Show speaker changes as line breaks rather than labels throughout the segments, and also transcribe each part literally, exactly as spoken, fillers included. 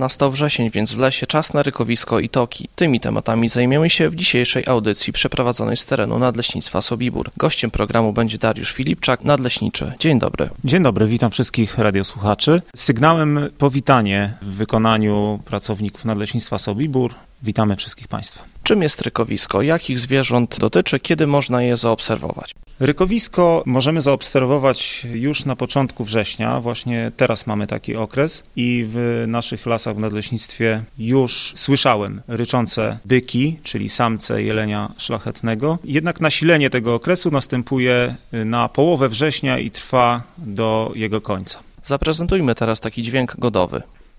Nastał wrzesień, więc w lesie czas na rykowisko i toki. Tymi tematami zajmiemy się w dzisiejszej audycji przeprowadzonej z terenu Nadleśnictwa Sobibór. Gościem programu będzie Dariusz Filipczak, nadleśniczy. Dzień dobry.
Dzień dobry, witam wszystkich radiosłuchaczy. Sygnałem powitanie w wykonaniu pracowników Nadleśnictwa Sobibór. Witamy wszystkich Państwa.
Czym jest rykowisko? Jakich zwierząt dotyczy? Kiedy można je zaobserwować?
Rykowisko możemy zaobserwować już na początku września. Właśnie teraz mamy taki okres i w naszych lasach w nadleśnictwie już słyszałem ryczące byki, czyli samce jelenia szlachetnego. Jednak nasilenie tego okresu następuje na połowę września i trwa do jego końca.
Zaprezentujmy teraz taki dźwięk godowy.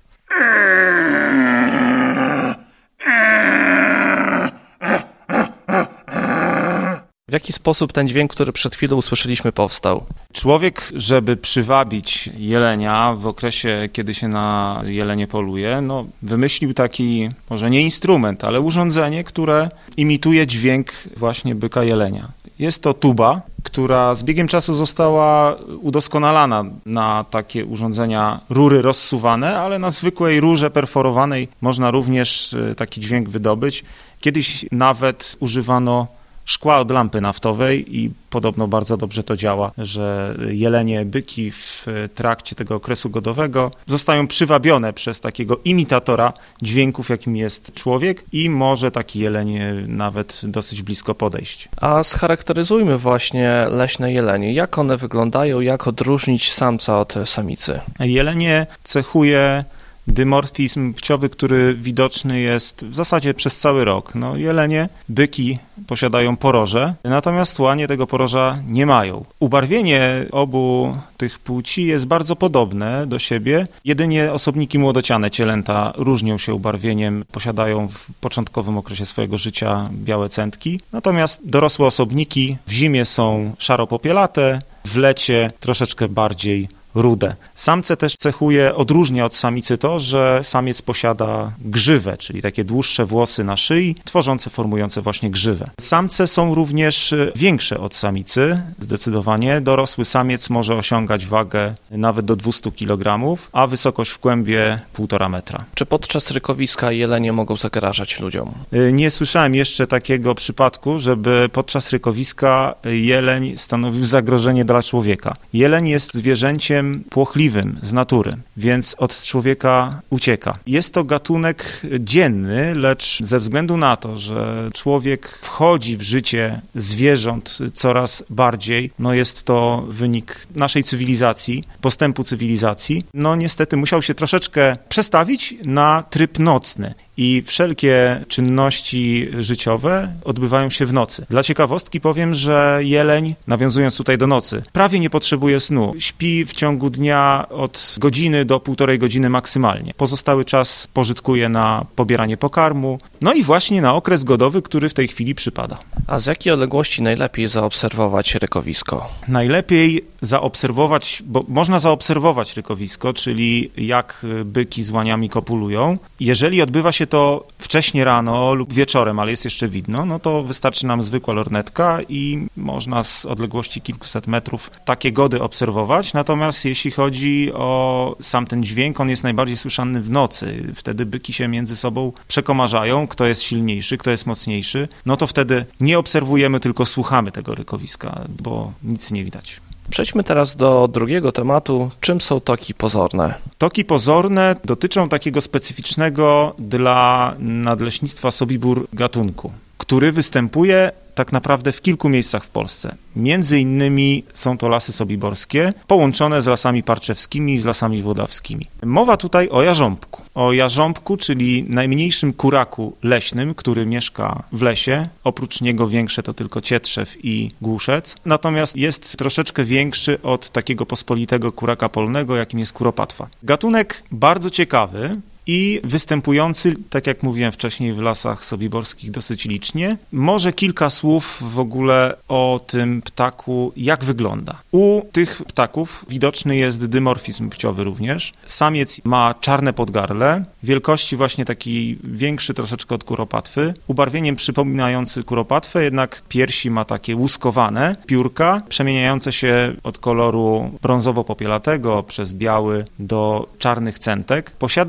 W jaki sposób ten dźwięk, który przed chwilą usłyszeliśmy, powstał?
Człowiek, żeby przywabić jelenia w okresie, kiedy się na jelenie poluje, no, wymyślił taki, może nie instrument, ale urządzenie, które imituje dźwięk właśnie byka jelenia. Jest to tuba, która z biegiem czasu została udoskonalana na takie urządzenia rury rozsuwane, ale na zwykłej rurze perforowanej można również taki dźwięk wydobyć. Kiedyś nawet używano szkła od lampy naftowej i podobno bardzo dobrze to działa, że jelenie, byki w trakcie tego okresu godowego zostają przywabione przez takiego imitatora dźwięków, jakim jest człowiek i może taki jeleń nawet dosyć blisko podejść.
A scharakteryzujmy właśnie leśne jelenie. Jak one wyglądają, jak odróżnić samca od samicy?
Jelenie cechuje dymorfizm płciowy, który widoczny jest w zasadzie przez cały rok. No, jelenie, byki posiadają poroże, natomiast łanie tego poroża nie mają. Ubarwienie obu tych płci jest bardzo podobne do siebie, jedynie osobniki młodociane cielęta różnią się ubarwieniem, posiadają w początkowym okresie swojego życia białe cętki, natomiast dorosłe osobniki w zimie są szaro-popielate, w lecie troszeczkę bardziej rude. Samce też cechuje, odróżnia od samicy to, że samiec posiada grzywę, czyli takie dłuższe włosy na szyi, tworzące, formujące właśnie grzywę. Samce są również większe od samicy, zdecydowanie. Dorosły samiec może osiągać wagę nawet do dwieście kilogramów, a wysokość w kłębie półtora metra.
Czy podczas rykowiska jelenie mogą zagrażać ludziom?
Nie słyszałem jeszcze takiego przypadku, żeby podczas rykowiska jeleń stanowił zagrożenie dla człowieka. Jeleń jest zwierzęciem płochliwym z natury, więc od człowieka ucieka. Jest to gatunek dzienny, lecz ze względu na to, że człowiek wchodzi w życie zwierząt coraz bardziej, no jest to wynik naszej cywilizacji, postępu cywilizacji, no niestety musiał się troszeczkę przestawić na tryb nocny. I wszelkie czynności życiowe odbywają się w nocy. Dla ciekawostki powiem, że jeleń, nawiązując tutaj do nocy, prawie nie potrzebuje snu. Śpi w ciągu dnia od godziny do półtorej godziny maksymalnie. Pozostały czas pożytkuje na pobieranie pokarmu, no i właśnie na okres godowy, który w tej chwili przypada.
A z jakiej odległości najlepiej zaobserwować rykowisko?
Najlepiej zaobserwować, bo można zaobserwować rykowisko, czyli jak byki z łaniami kopulują. Jeżeli odbywa się to wcześnie rano lub wieczorem, ale jest jeszcze widno, no to wystarczy nam zwykła lornetka i można z odległości kilkuset metrów takie gody obserwować. Natomiast jeśli chodzi o sam ten dźwięk, on jest najbardziej słyszany w nocy. Wtedy byki się między sobą przekomarzają, kto jest silniejszy, kto jest mocniejszy. No to wtedy nie obserwujemy, tylko słuchamy tego rykowiska, bo nic nie widać.
Przejdźmy teraz do drugiego tematu. Czym są toki pozorne?
Toki pozorne dotyczą takiego specyficznego dla Nadleśnictwa Sobibór gatunku, który występuje tak naprawdę w kilku miejscach w Polsce. Między innymi są to lasy sobiborskie, połączone z lasami parczewskimi, z lasami włodawskimi. Mowa tutaj o jarząbku. O jarząbku, czyli najmniejszym kuraku leśnym, który mieszka w lesie. Oprócz niego większe to tylko cietrzew i głuszec. Natomiast jest troszeczkę większy od takiego pospolitego kuraka polnego, jakim jest kuropatwa. Gatunek bardzo ciekawy i występujący, tak jak mówiłem wcześniej, w lasach sobiborskich dosyć licznie. Może kilka słów w ogóle o tym ptaku, jak wygląda. U tych ptaków widoczny jest dymorfizm płciowy również. Samiec ma czarne podgarle, wielkości właśnie taki większy troszeczkę od kuropatwy, ubarwieniem przypominający kuropatwę, jednak piersi ma takie łuskowane, piórka przemieniające się od koloru brązowo-popielatego przez biały do czarnych centek. Posiada na głowie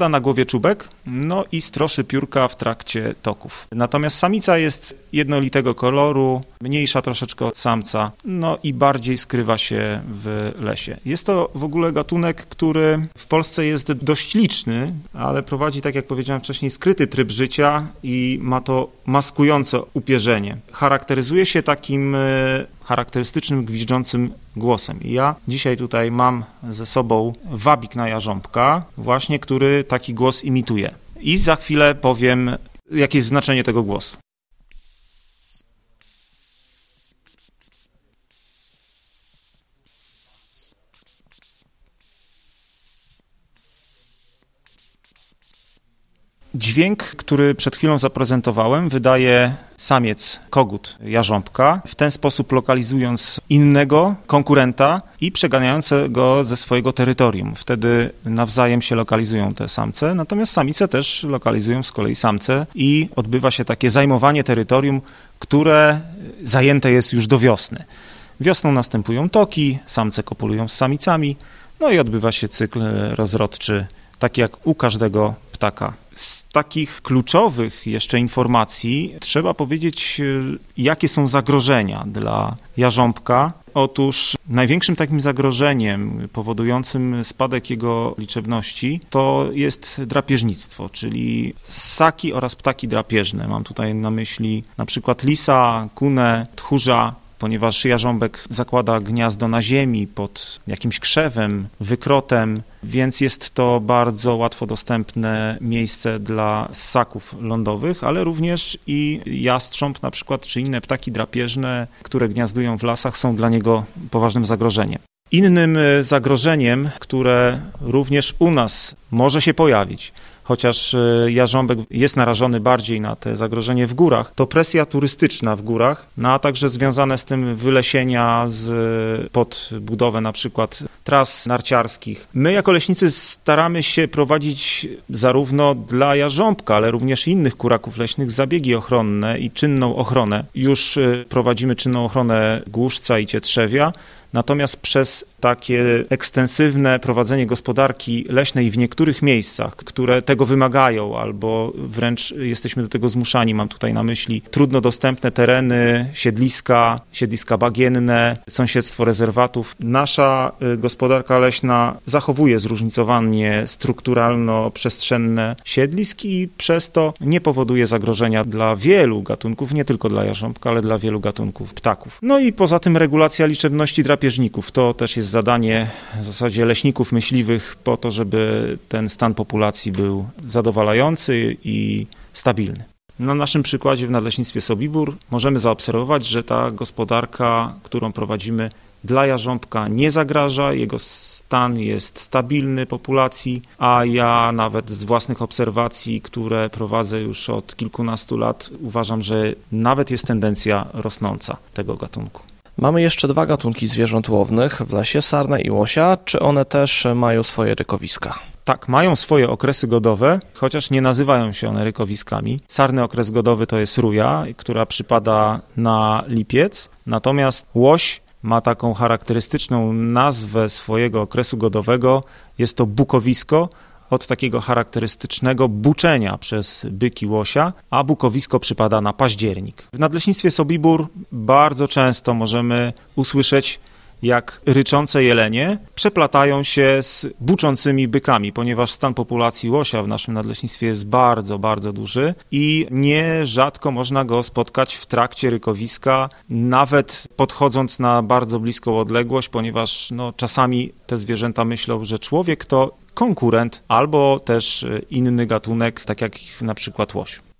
buduje czubek, no i stroszy piórka w trakcie toków. Natomiast samica jest jednolitego koloru, mniejsza troszeczkę od samca, no i bardziej skrywa się w lesie. Jest to w ogóle gatunek, który w Polsce jest dość liczny, ale prowadzi, tak jak powiedziałem wcześniej, skryty tryb życia i ma to maskujące upierzenie. Charakteryzuje się takim charakterystycznym, gwizdzącym głosem. I ja dzisiaj tutaj mam ze sobą wabik na jarząbka, właśnie który taki głos imituje. I za chwilę powiem, jakie jest znaczenie tego głosu. Dźwięk, który przed chwilą zaprezentowałem, wydaje samiec kogut jarząbka, w ten sposób lokalizując innego konkurenta i przeganiając go ze swojego terytorium. Wtedy nawzajem się lokalizują te samce, natomiast samice też lokalizują z kolei samce i odbywa się takie zajmowanie terytorium, które zajęte jest już do wiosny. Wiosną następują toki, samce kopulują z samicami, no i odbywa się cykl rozrodczy, taki jak u każdego ptaka. Z takich kluczowych jeszcze informacji trzeba powiedzieć, jakie są zagrożenia dla jarząbka. Otóż największym takim zagrożeniem powodującym spadek jego liczebności to jest drapieżnictwo, czyli ssaki oraz ptaki drapieżne. Mam tutaj na myśli na przykład lisa, kunę, tchórza, ponieważ jarząbek zakłada gniazdo na ziemi pod jakimś krzewem, wykrotem, więc jest to bardzo łatwo dostępne miejsce dla ssaków lądowych, ale również i jastrząb na przykład, czy inne ptaki drapieżne, które gniazdują w lasach, są dla niego poważnym zagrożeniem. Innym zagrożeniem, które również u nas może się pojawić, chociaż jarząbek jest narażony bardziej na te zagrożenie w górach, to presja turystyczna w górach, no a także związane z tym wylesienia z, pod budowę na przykład tras narciarskich. My jako leśnicy staramy się prowadzić zarówno dla jarząbka, ale również innych kuraków leśnych zabiegi ochronne i czynną ochronę. Już prowadzimy czynną ochronę głuszca i cietrzewia, natomiast przez takie ekstensywne prowadzenie gospodarki leśnej w niektórych miejscach, które tego wymagają albo wręcz jesteśmy do tego zmuszani, mam tutaj na myśli trudno dostępne tereny, siedliska, siedliska bagienne, sąsiedztwo rezerwatów. Nasza gospodarka leśna zachowuje zróżnicowanie strukturalno-przestrzenne siedlisk i przez to nie powoduje zagrożenia dla wielu gatunków, nie tylko dla jarząbka, ale dla wielu gatunków ptaków. No i poza tym regulacja liczebności drapieżników. To też jest zadanie w zasadzie leśników myśliwych po to, żeby ten stan populacji był zadowalający i stabilny. Na naszym przykładzie w Nadleśnictwie Sobibór możemy zaobserwować, że ta gospodarka, którą prowadzimy dla jarząbka, nie zagraża, jego stan jest stabilny populacji, a ja nawet z własnych obserwacji, które prowadzę już od kilkunastu lat, uważam, że nawet jest tendencja rosnąca tego gatunku.
Mamy jeszcze dwa gatunki zwierząt łownych w lesie, sarnę i łosia. Czy one też mają swoje rykowiska?
Tak, mają swoje okresy godowe, chociaż nie nazywają się one rykowiskami. Sarny okres godowy to jest ruja, która przypada na lipiec, natomiast łoś ma taką charakterystyczną nazwę swojego okresu godowego, jest to bukowisko, od takiego charakterystycznego buczenia przez byki łosia, a bukowisko przypada na październik. W Nadleśnictwie Sobibór bardzo często możemy usłyszeć, jak ryczące jelenie przeplatają się z buczącymi bykami, ponieważ stan populacji łosia w naszym nadleśnictwie jest bardzo, bardzo duży i nierzadko można go spotkać w trakcie rykowiska, nawet podchodząc na bardzo bliską odległość, ponieważ no, czasami te zwierzęta myślą, że człowiek to konkurent albo też inny gatunek, tak jak na przykład łoś.